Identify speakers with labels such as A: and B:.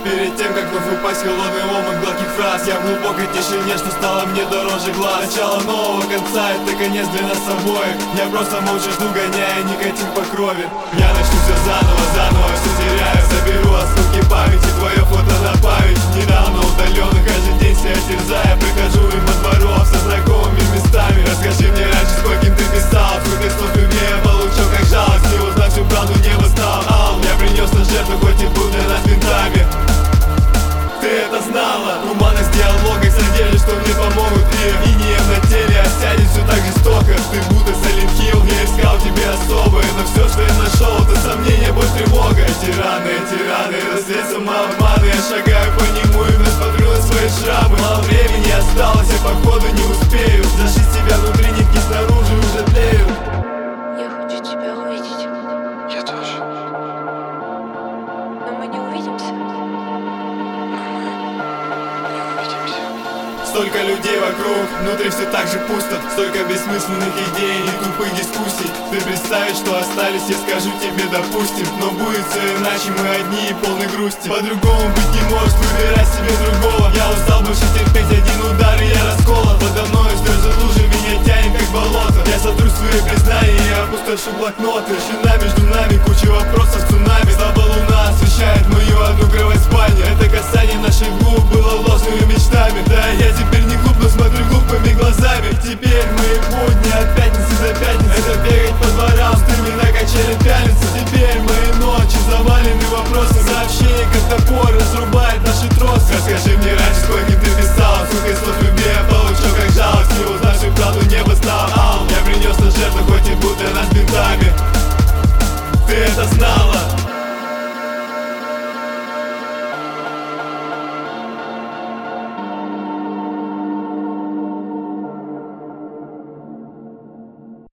A: Перед тем, как вновь упасть в холодный омут гладких фраз, я в глубокой тишине, что стало мне дороже глаз. Начало нового конца, это конец для нас обоих. Я просто молча жду, гоняя никотин по крови. Я начну все заново, заново все теряю. Соберу осколки памяти, твое фото на память. Недавно удаленно, каждый день себя терзая. Прихожу мимо дворов со знакомыми местами. Расскажи мне раньше, скольким ты писал. Сколько слов любви я получил, как жалость. Не узнав всю правду, небо стало алым. Я принес на жертву, хоть и был для нас винтами. Ты это знала? Туманность диалога, надежды, что мне помогут. И инеем на теле осядет все так жестоко. Ты будто Silent Hill, я искал тебе особое. Но все, что я нашел, это сомнение, боль, тревога. Эти раны, рассвет самообмана. Я шагаю по нему и вновь смотрю на свои шрамы. Мало времени осталось, я походу не успею зашить себя внутри, нитки снаружи уже тлеют.
B: Я хочу тебя увидеть.
C: Я тоже.
B: Но мы не увидимся.
A: Столько людей вокруг, внутри все так же пусто. Столько бессмысленных идей и тупых дискуссий. Ты представить, что остались, я скажу тебе, допустим. Но будет все иначе, мы одни и полны грусти. По-другому быть не может, выбирать себе другого. Я устал больше терпеть один удар, и я расколот. Подо мной слезы лужи, меня тянет как болото. Я сотру свои признания и опустошу блокноты. Тишина между